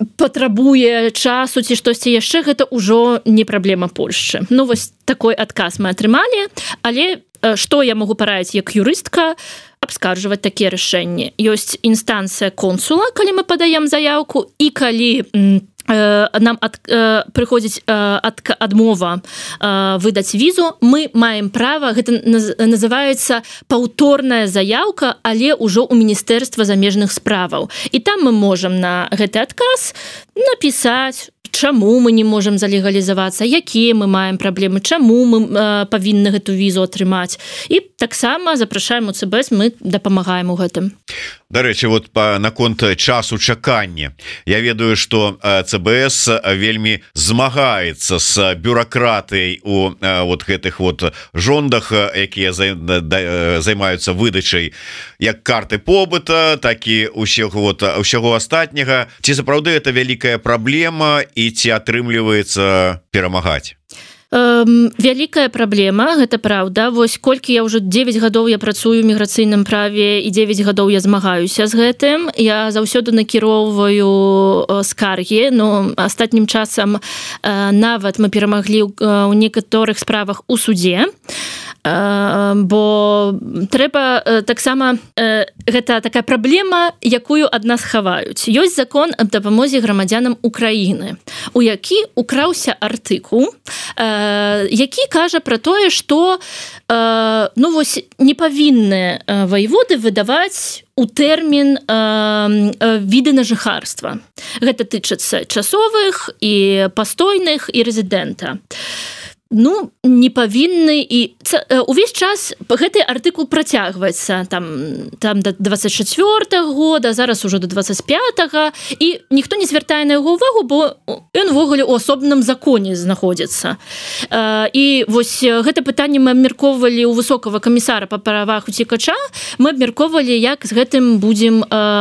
патрабуе часу, ці штосьці яшчэ, гэта ўжо не праблема Польшчы. Ну вось такой адказ мы атрымалі, але э, што я могу параіць як юрыстка? Абскаржваць такія рашэнні. Ёсць інстанцыя консула, калі мы падаем заяўку, і калі м, нам ад, э, прыходзіць э, ад, адмова э, выдаць візу, мы маем права, гэта называецца паўторная заяўка, але ўжо ў Міністэрства замежных справаў. І там мы можам на гэты адказ напісаць, чаму мы не можам залегалізавацца, якія мы маем праблемы, чаму мы э, павінны гэту візу атрымаць. І таксама запрашаем у ЦБС, мы дапамагаем у гэтым.
Дарэчы, вот па, наконт часу чакання. Я ведаю, што ЦБС вельмі змагаецца з бюракратыяй у вот гэтых вот жондах, якія займаюцца выдачай як карты побыта, так і ўсяго вот, ўсяго астатняга. Ці сапраўды это вялікая праблема, і ці атрымліваецца перамагаць?
Вялікая праблема, гэта праўда. Вось колькі я ўжо дзевяць гадоў я працую ў міграцыйным праве, і дзевяць гадоў я змагаюся з гэтым. Я заўсёды накіроўваю скаргі, но астатнім часам нават мы перамаглі ў некаторых справах у судзе. Бо трэба таксама, гэта такая праблема, якую ад нас хаваюць. Ёсць закон аб дапамозе грамадзянам Украіны, у які украўся артыкул, які кажа пра тое, што ну вось не павінны ваеводы выдаваць у тэрмін віды на жыхарства. Гэта тычыцца часовых і пастойных і рэзідэнта. ну не павінны і увесь час гэты артыкул працягваецца там там до двадцать четвёртого года, зараз ужо до двадцать пятого, і ніхто не звяртае на яго ўвагу, бо ён увогуле у асобным законе знаходзіцца. І вось гэта пытанне мы абмяркоўвалі у высокага камісара па правах уцекача, мы абмяркоўвалі, як з гэтым будзем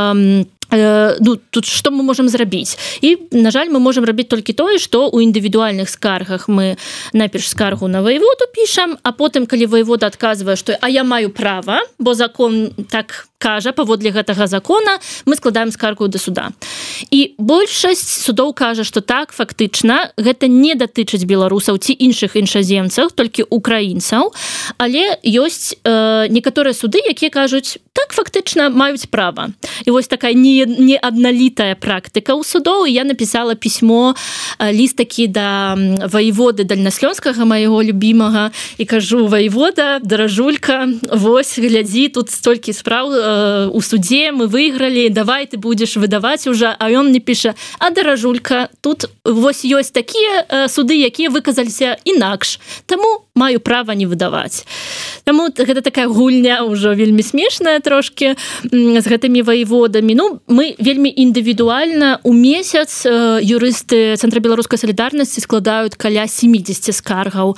ну, тут што мы можам зрабіць. І, на жаль, мы можам рабіць толькі тое, што ў індывідуальных скаргах мы найперш скаргу на ваеводу пішам, а потым, калі ваевода адказвае, што а я маю права, бо закон так кажа, паводле гэтага закона, мы складаем скаргу да суда. І большасць судоў кажа, што так, фактычна, гэта не датычыць беларусаў ці іншых іншаземцаў, толькі украінцаў, але ёсць э, некаторыя суды, якія кажуць, так, фактычна, маюць права. І вось такая не, не адналітая практыка ў судоў, і я напісала пісьмо, э, ліст такі да ваеводы Дальнаслёнскага, майго любімага, і кажу, ваевода, даражулька, вось, глядзі, тут столькі спраў э, у судзе, мы выйгралі, давай ты будзеш выдаваць уже, а ён мне піша, а даражулька, тут вось ёсць такія э, суды, якія выказаліся інакш, таму маю права не выдаваць. Таму гэта такая гульня ўжо вельмі смешная трошки з гэтымі ваеводамі. Ну, мы вельмі індывідуальна у месяц э, юрысты Цэнтра беларускай салідарнасці складаюць каля семьдесят скаргаў э,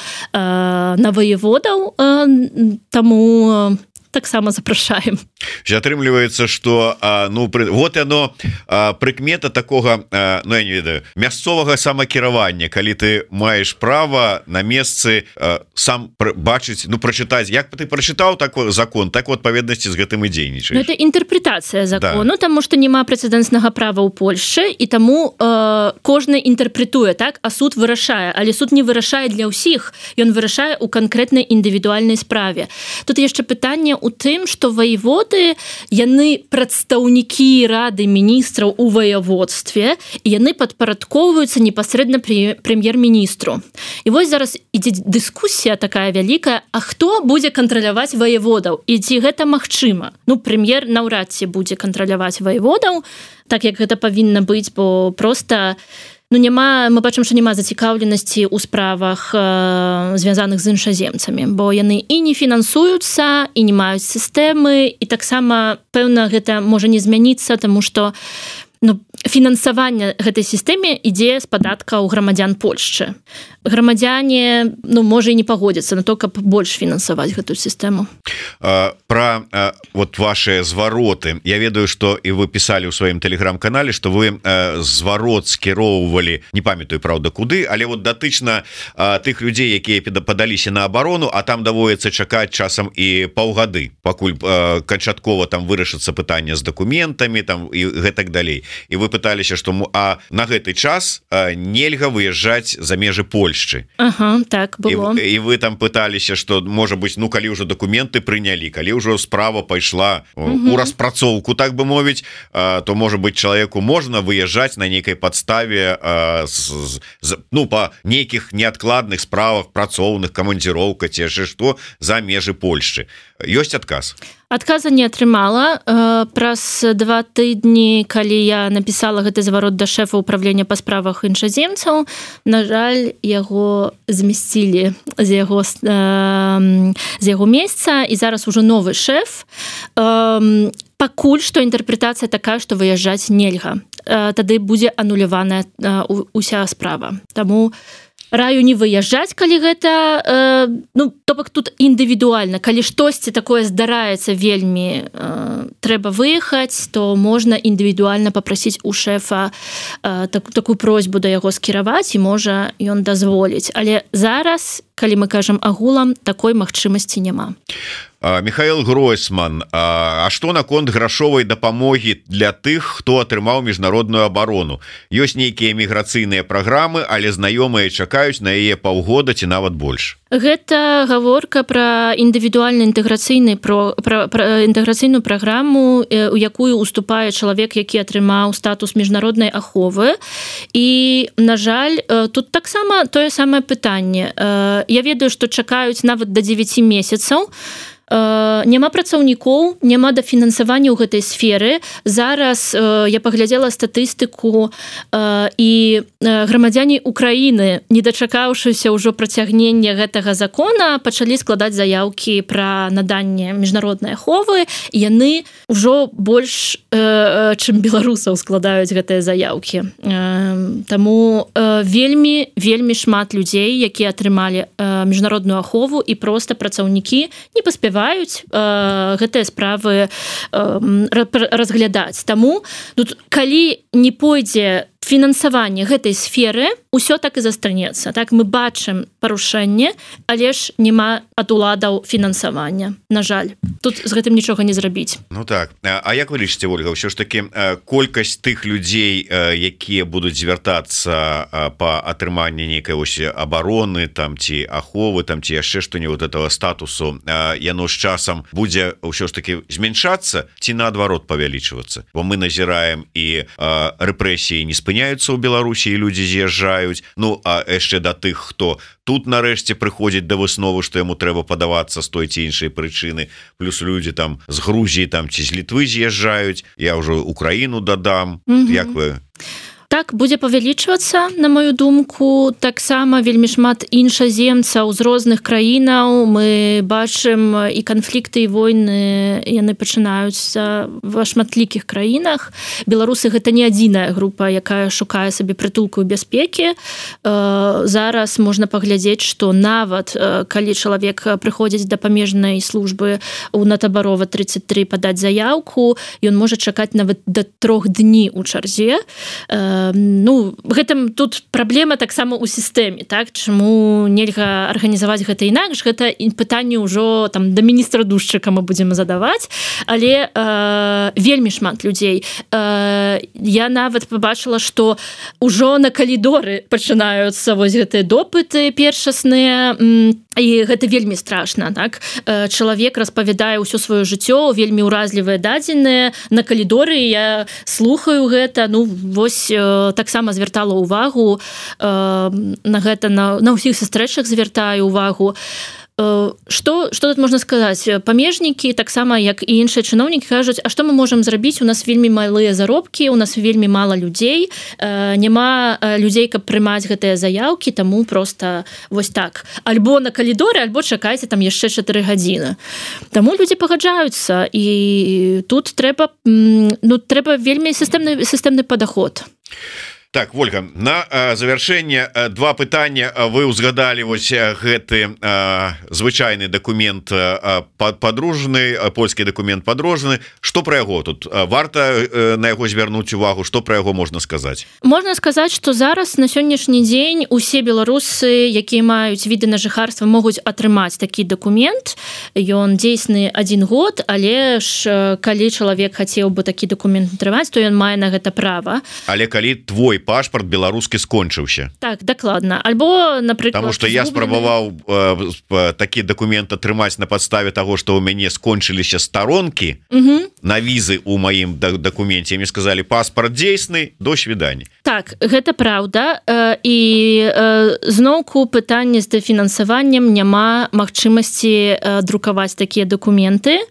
на ваеводаў, э, таму э, таксама запрашаем.
Атрымліваецца, што ну пры... вот яно прыкмета такога, ну я не ведаю, мясцовага самакіравання, калі ты маеш права на месцы сам бачыць, ну прачытаць, як ты прачытаў такой закон, так у адпаведнасці з гэтым і дзейнічаеш.
Ну, это інтэрпрэтацыя закону, да. Таму што няма прэцэдэнтнага права ў Польшчы, і таму э, кожны інтэрпрэтуе, так, а суд вырашае, але суд не вырашае для ўсіх, ён вырашае ў канкрэтнай індывідуальнай справе. Тут яшчэ пытанне у тым, што ваеводы, яны прадстаўнікі рады міністраў у ваяводстве, і яны падпарадкоўваюцца непасрэдна прэм'ер-міністру. І вось зараз ідзе дыскусія такая вялікая, а хто будзе кантраляваць ваяводаў? І ці гэта магчыма? Ну, прэм'ер наўрад ці будзе кантраляваць ваяводаў, так як гэта павінна быць, бо проста ну, няма, мы бачым, што няма зацікаўленасці ў справах э, звязаных з іншаземцамі, бо яны і не фінансуюцца, і не маюць сістэмы, і таксама, пэўна, гэта можа не змяніцца, таму што ну, фінансаванне гэтай сістэме ідзе з падаткаў грамадзян Польшчы. Грамадзяне, ну, можа і не пагодзяцца на то, каб больш фінансаваць гэтую сістэму.
А, пра а, вот ваши звароты. Я ведаю, што і вы пісалі ў сваім тэлеграм-канале, што вы а, зварот скіроўвалі, не памятаю, праўда, куды, але вот датычна а, тых людзей, якія падаліся на абарону, а там даводіцца чакаць часам і паўгады, пакуль а, канчаткова там вырашыцца пытанне з дакументамі там і гэтак далей. І вы пыталіся, што а на гэты час а, нельга выязджаць за межы Польшчы.
Ага, так было.
І, і вы там пыталіся, што можа быць, ну калі ўжо дакументы прынялі, калі ўжо справа пайшла угу. у распрацоўку, так бы мовіць, а, то можа быць чалавеку можна выязджаць на нейкай падставе а, з, з, ну па нейкіх неадкладных справах працоўных, камандзіроўка ці яшчэ што за межы Польшчы. Ёсць адказ?
Адказа не атрымала. Праз два тыдні, калі я напісала гэты зварот да шэфа ўправлення па справах іншаземцаў, на жаль, яго змясцілі з яго, з яго месца, і зараз ужо новы шэф. Пакуль што інтэрпрэтацыя такая, што выязджаць нельга. Тады будзе ануляваная уся справа. Таму раю не выязджаць, калі гэта э, ну, то бок тут індывідуальна, калі штосьці такое здараецца вельмі э, трэба выехаць, то можна індывідуальна папрасіць у шэфа э, так, такую просьбу да яго скіраваць, і можа ён дазволіць, але зараз, калі мы кажам агулам, такой магчымасці няма.
Михаил Гройсман, а што наконт грашовай дапамогі для тых, хто атрымаў міжнародную абарону? Ёсць нейкія міграцыйныя праграмы, але знаёмыя чакаюць на яе паўгода ці нават больш.
Гэта гаворка пра індывідуальны інтэграцыйны про, пра, пра інтэграцыйную праграму, у якую уступае чалавек, які атрымаў статус міжнароднай аховы. І, на жаль, тут таксама тое самае пытанне. Я ведаю, што чакаюць нават да дзевяці месяцаў. няма працаўнікоў, няма дафінансавання ў гэтай сферы. Зараз я паглядзела статыстыку, і грамадзяне Украіны, не дачакаўшыся ўжо працягнення гэтага закона, пачалі складаць заяўкі пра наданне міжнароднай аховы, і яны ўжо больш, чым беларусаў складаюць гэтыя заяўкі. Таму вельмі, вельмі шмат людзей, якія атрымалі міжнародную ахову, і проста працаўнікі не паспяваюць гэтыя справы разглядаць. Таму тут, калі не пойдзе фінансаванне гэтай сферы, усё так і застанецца. Так, мы бачым парушэнне, але ж няма ад уладаў фінансавання. На жаль, тут з гэтым нічога не зрабіць.
Ну так. А як вы лічыце, Ольга, ўсё ж таки колькасць тых людзей, якія будуць звяртацца па атрыманні нейкай вось абароны там ці аховы там ці яшчэ што-небудзь вот этого статусу, яно з часам будзе ўсё ж таки змяншацца ці наадварот павялічвацца? Бо мы назіраем і рэпрэсіі не спыняюцца у Беларусі, і людзі з'язджаюць. Ну, а яшчэ да тых, хто тут нарэшце прыходзіць да высновы, што яму трэба падавацца з той ці іншай прычыны, плюс людзі там з Грузіі там ці з Літвы з'язджаюць. Я ўжо Украіну дадам. Mm-hmm. Як вы?
Так, будзе павялічвацца, на мою думку. Таксама вельмі шмат іншаземцаў з розных краінаў. Мы бачым і канфлікты, і войны, яны пачынаюцца ва шматлікіх краінах. Беларусы — гэта не адзіная група, якая шукае сабе прытулку і бяспекі. Зараз можна паглядзець, што нават калі чалавек прыходзіць да памежнай службы ў Натабарова тридцать три падаць заяўку, ён можа чакаць нават да трох дні ў чарзе. Ну, гэтым тут праблема таксама ў сістэме, так? Чаму нельга арганізаваць гэта інакш? Гэта пытанне ўжо там да міністра-душчыка мы будзем задаваць, але э, вельмі шмат людзей. Э, я нават пабачыла, што ўжо на калідоры пачынаюцца вось гэтыя допыты першасныя, і гэта вельмі страшна, так? Э, чалавек распавядае ўсё сваё жыццё, вельмі ўразлівыя дадзеныя, на калідоры я слухаю гэта, ну, вось таксама звяртала ўвагу э, на гэта, на, на ўсіх сустрэчах звяртаю ўвагу. Што, што тут можна сказаць? Памежнікі, таксама як і іншыя чыноўнікі, кажуць, а што мы можам зрабіць? У нас вельмі малыя заробкі, у нас вельмі мала людзей, э, няма людзей, каб прымаць гэтыя заяўкі, таму проста вось так. Альбо на калідоры, альбо чакайце там яшчэ чатыры гадзіны. Таму людзі пагаджаюцца, і тут трэба, ну, трэба вельмі сістэмны, сістэмны падаход.
Так, Ольга, на э, завяршэнне э, два пытання. Вы ўзгадалі вось гэты э, звычайны дакумент э, падружны, польскі дакумент падружны. Што пра яго тут? Варта э, на яго звярнуць увагу? Што пра яго можна сказаць?
Можна сказаць, што зараз на сённяшні дзень усе беларусы, якія маюць віды на жыхарства, могуць атрымаць такі дакумент. Ён дзейсны адзін год, але ж калі чалавек хацеў бы такі дакумент атрымаць, то ён мае на гэта права.
Але калі твой пашпарт беларускі скончыўся.
Так, дакладна. Альбо, напрыклад... Таму
што я спрабаваў э, такі дакумент атрымаць на падставе таго, што ў мяне скончыліся старонкі угу. на візы ў маім дакуменце. Мне сказалі, паспарт дзейсны, до свідання.
Так, гэта праўда. Э, і э, зноўку пытанне з дэфінансаваннем, няма магчымасці э, друкаваць такія дакументы.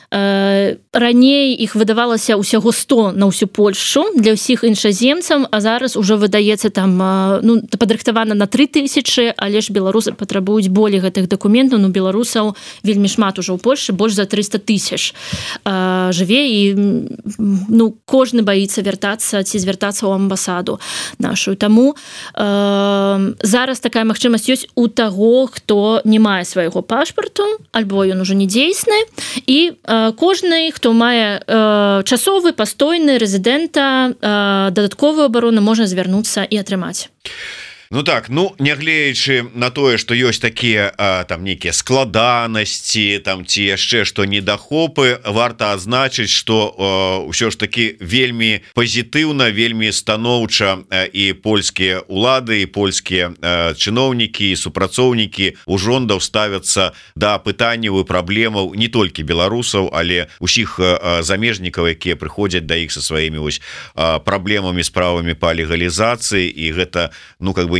Раней іх выдавалася ўсяго сто на ўсю Польшчу для ўсіх іншаземцам, а зараз ужо выдаецца там, ну, падрыхтавана на тры тысячы, але ж беларусы патрабуюць болей гэтых дакументаў. Ну, беларусаў вельмі шмат ужо ў Польшчы, больш за трыста тысяч жыве, і ну, кожны баіцца вяртацца ці звяртацца ў амбасаду нашу. Таму э, зараз такая магчымасць ёсць у таго, хто не мае свайго пашпарту, альбо ён ужо не дзейсны, і э, кожны, хто мае э, часовы, пастойны, рэзідэнта, э, дадатковую абарону можа звярнуцца і атрымаць.
Ну так, ну, нягледзячы на тое, што ёсць такія а, там нейкія складанасці там ці яшчэ што недахопы, варта адзначыць, што ўсё ж такі вельмі пазітыўна, вельмі станоўча а, і польскія улады, і польскія а, чыноўнікі, і супрацоўнікі ужондаў ставяцца да пытанняў і праблемаў не толькі беларусаў, але ўсіх а, замежнікаў, якія прыходзяць да іх са сваімі вось а, праблемамі, справамі па легалізацыі, і гэта, ну, как бы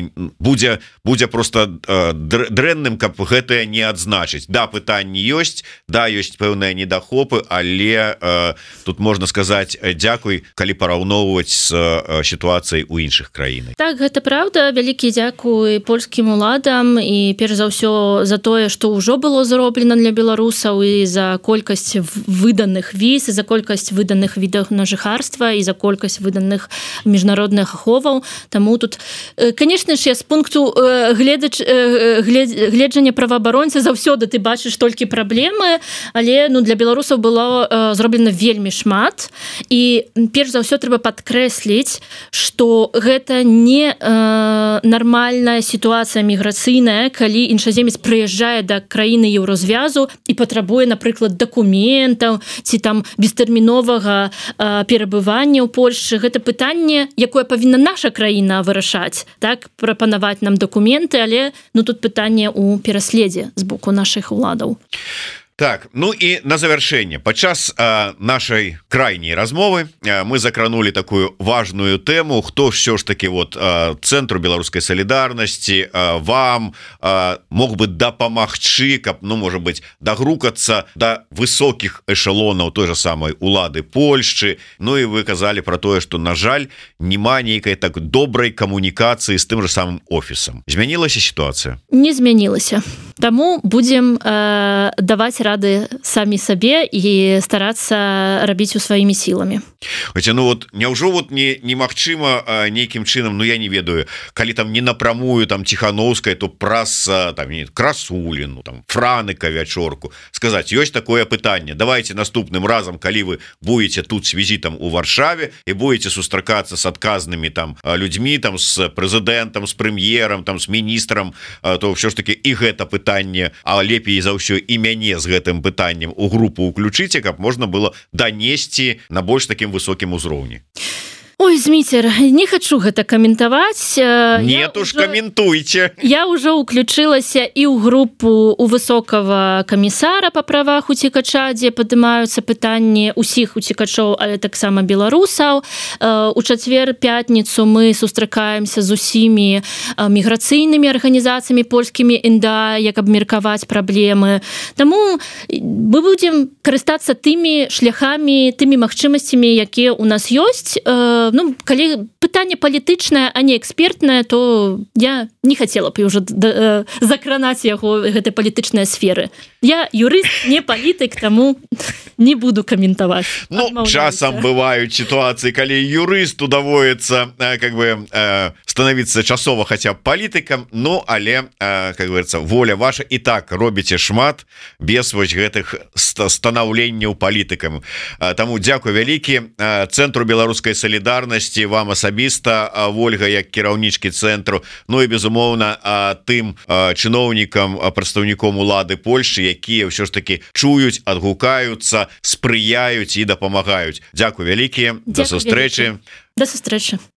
будзе будзе просто дрэнным, каб гэтае не адзначыць. Да, пытанні ёсць, да, ёсць пэўныя недахопы, але тут можна сказаць дзякуй, калі параўноўваць з сітуацыяй у іншых краінах.
Так, гэта правда. Вялікі дзякуй польскім уладам і перш за ўсё за тое, што ўжо было зроблена для беларусаў, і за колькасць выданых віз, і за колькасць выданых відаў на жыхарства, і за колькасць выданых міжнародных аховаў. Таму тут, конечно ж, я з пункту гледач, гледжання праваабаронцы заўсёды ты бачыш толькі праблемы, але ну, для беларусаў было зроблена вельмі шмат. І перш за ўсё трэба падкрэсліць, што гэта не э, нармальная сітуацыя міграцыйная, калі іншаземец прыязджае да краіны еўразвязу і патрабуе, напрыклад, дакументаў ці там бестэрміновага э, перабывання ў Польшчы. Гэта пытанне, якое павінна наша краіна вырашаць, так, прапанаваць нам дакументы, але ну тут пытанне ў пераследзе з боку нашых уладаў.
Так, ну і на завяршэнне падчас э, нашай крайняй размовы э, мы закранули такую важную тэму, хто ўсё ж таки вот э, цэнтру беларускай салідарнасці э, вам э, мог бы дапамагчы, каб ну можа быть дагрукацца да высокіх эшелонаў той же самой улады Польшчы. Ну і вы казалі про тое, што на жаль няма нейкай так добрай камунікацыі з тым же самым офісам. Змянілася сітуацыя?
Не змянілася. Таму будзем э, даваць рады самі сабе і старацца рабіць у сваімі сіламі.
Хаця ну вот няўжо вот не немагчыма нейкім чынам, ну я не ведаю, калі там не напрамую там Ціхановская, то праз там Красуліну, там Франыка вячорку сказаць, ёсць такое пытанне, давайте наступным разам, калі вы будете тут с візітам у Варшаве і будете сустракацца с адказнымі там людзьмі, там с прэзідэнтам, с прэм'ерам, там с міністрам, то ўсё ж таки і гэта пытанне, а лепей за ўсё і мяне з гэтым пытаннем у групу уключыце, каб можна было данесці на больш такім высокім узроўні.
Ой, Зміцер, не хочу гэта каментаваць.
Нет уж, каментуйте.
Я ўжо уключылася і ў групу у высокага камісара па правах уцекача, дзе падымаюцца пытанні ўсіх уцекачоў, але таксама беларусаў. У чацвер-пятніцу мы сустракаемся з усімі міграцыйнымі арганізацыямі польскімі эн дэ а, як абмеркаваць праблемы. Таму мы будзем карыстацца тымі шляхамі, тымі магчымасцямі, якія ў нас ёсць. Ну, калі пытанне палітычнае, а не экспертнае, то я не хацела б ўжо закранаць яго гэтай палітычнай сферы. Я юрыст, не палітык, таму не буду каментаваць.
Ну, часам бываюць сітуацыі, калі юрысту даводіцца как бы становіцца часова хаця б палітыкам, ну, але, как говорится, воля ваша, і так робіце шмат без вось гэтых станаўленняў палітыкам. Таму дзякуй вялікі Цэнтру беларускай салідарнасці, вам асабіста, Вольга, як кіраўнічкі цэнтру, ну і безумоўна тым чыноўнікам, прадстаўніком улады Польшчы, якія ўсё ж таки чуюць, адгукаюцца, спрыяюць і дапамагаюць. Дзякуй вялікі, да сустрэчы.
Да сустрэчы.